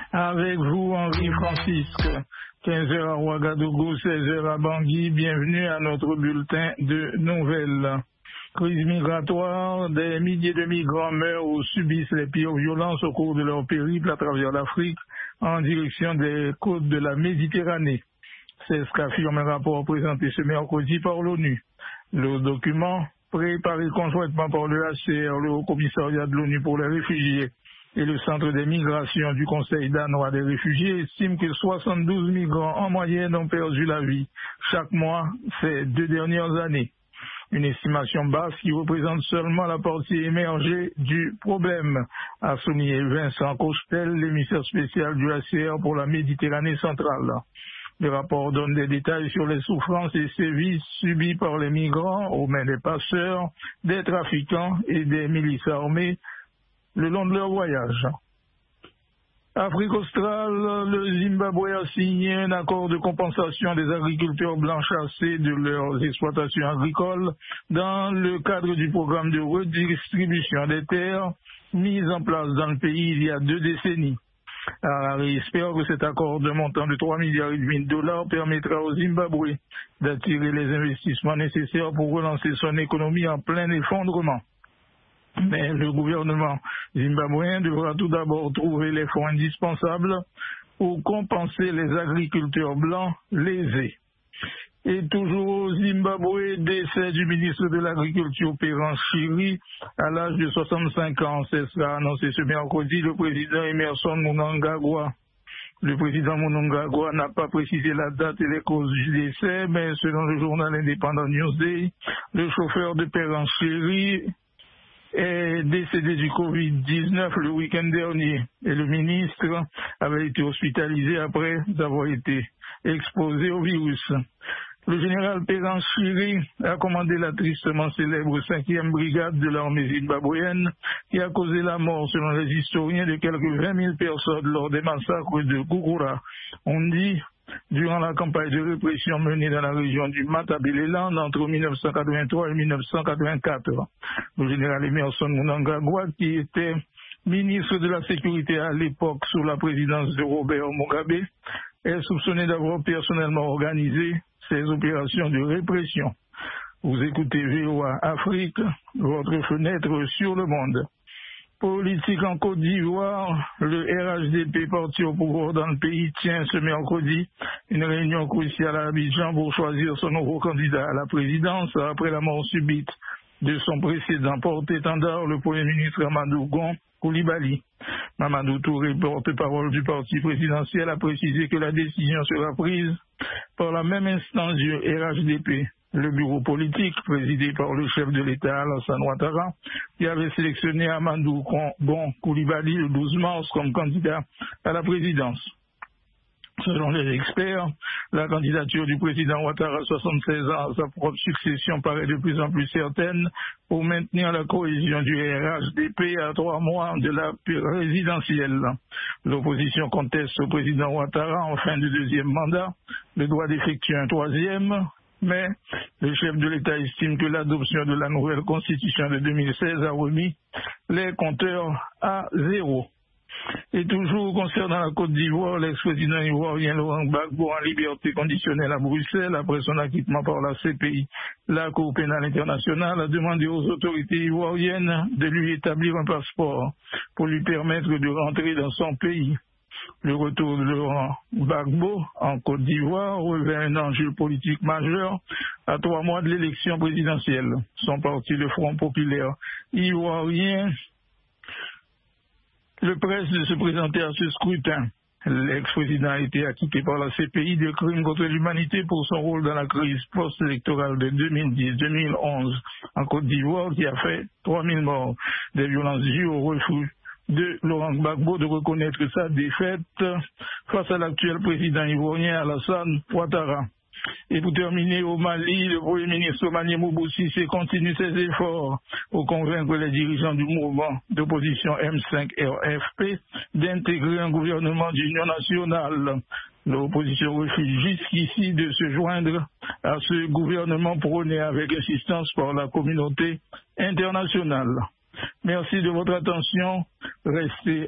Avec vous, Henri Francisque. 15h à Ouagadougou, 16h à Bangui. Bienvenue à notre bulletin de nouvelles. Crise migratoire, des milliers de migrants meurent ou subissent les pires violences au cours de leur périple à travers l'Afrique en direction des côtes de la Méditerranée. C'est ce qu'affirme un rapport présenté ce mercredi par l'ONU. Le document, préparé conjointement par le HCR, le Haut Commissariat de l'ONU pour les réfugiés, et le Centre des migrations du Conseil danois des réfugiés, estime que 72 migrants en moyenne ont perdu la vie chaque mois ces 2 dernières années. Une estimation basse qui représente seulement la partie émergée du problème, a souligné Vincent Costel, l'émissaire spécial du HCR pour la Méditerranée centrale. Le rapport donne des détails sur les souffrances et sévices subis par les migrants aux mains des passeurs, des trafiquants et des milices armées le long de leur voyage. Afrique australe, le Zimbabwe a signé un accord de compensation des agriculteurs blancs chassés de leurs exploitations agricoles dans le cadre du programme de redistribution des terres mis en place dans le pays il y a 2 décennies. Harare espère que cet accord de montant de 3,5 milliards de dollars permettra au Zimbabwe d'attirer les investissements nécessaires pour relancer son économie en plein effondrement. Mais le gouvernement zimbabwéen devra tout d'abord trouver les fonds indispensables pour compenser les agriculteurs blancs lésés. Et toujours au Zimbabwe, décès du ministre de l'Agriculture Perence Shiri à l'âge de 65 ans. C'est ce qu'a annoncé ce mercredi le président Emmerson Mnangagwa. Le président Mnangagwa n'a pas précisé la date et les causes du décès, mais selon le journal indépendant Newsday, le chauffeur de Perence Shiri est décédé du Covid-19 le week-end dernier et le ministre avait été hospitalisé après avoir été exposé au virus. Le général Perence Shiri a commandé la tristement célèbre 5e brigade de l'armée zimbabwéenne qui a causé la mort, selon les historiens, de quelques 20 000 personnes lors des massacres de Gougoura. On dit durant la campagne de répression menée dans la région du Matabeleland entre 1983 et 1984. Le général Emmerson Mnangagwa, qui était ministre de la Sécurité à l'époque sous la présidence de Robert Mugabe, est soupçonné d'avoir personnellement organisé ces opérations de répression. Vous écoutez VOA Afrique, votre fenêtre sur le monde. Politique en Côte d'Ivoire, le RHDP parti au pouvoir dans le pays tient ce mercredi une réunion cruciale à Abidjan pour choisir son nouveau candidat à la présidence après la mort subite de son précédent porte-étendard, le Premier ministre Amadou Gon Coulibaly. Mamadou Touré, porte-parole du parti présidentiel, a précisé que la décision sera prise par la même instance du RHDP. Le bureau politique, présidé par le chef de l'État, Alassane Ouattara, qui avait sélectionné Amadou Gon Coulibaly le 12 mars comme candidat à la présidence. Selon les experts, la candidature du président Ouattara, 76 ans, à sa propre succession paraît de plus en plus certaine pour maintenir la cohésion du RHDP à 3 mois de la présidentielle. L'opposition conteste au président Ouattara en fin de 2e mandat le droit d'effectuer un 3e, mais le chef de l'État estime que l'adoption de la nouvelle constitution de 2016 a remis les compteurs à 0. Et toujours concernant la Côte d'Ivoire, l'ex-président ivoirien Laurent Gbagbo en liberté conditionnelle à Bruxelles après son acquittement par la CPI, la Cour pénale internationale, a demandé aux autorités ivoiriennes de lui établir un passeport pour lui permettre de rentrer dans son pays. Le retour de Laurent Gbagbo en Côte d'Ivoire revêt un enjeu politique majeur à 3 mois de l'élection présidentielle. Son parti, le Front populaire ivoirien, le presse de se présenter à ce scrutin. L'ex-président a été acquitté par la CPI de crimes contre l'humanité pour son rôle dans la crise post-électorale de 2010-2011 en Côte d'Ivoire qui a fait 3000 morts. Des violences dues au refus de Laurent Gbagbo de reconnaître sa défaite face à l'actuel président ivoirien Alassane Ouattara. Et pour terminer, au Mali, le Premier ministre Omani Moubou Cissé continue ses efforts pour convaincre les dirigeants du mouvement d'opposition M5-RFP d'intégrer un gouvernement d'union nationale. L'opposition refuse jusqu'ici de se joindre à ce gouvernement prôné avec insistance par la communauté internationale. Merci de votre attention. Restez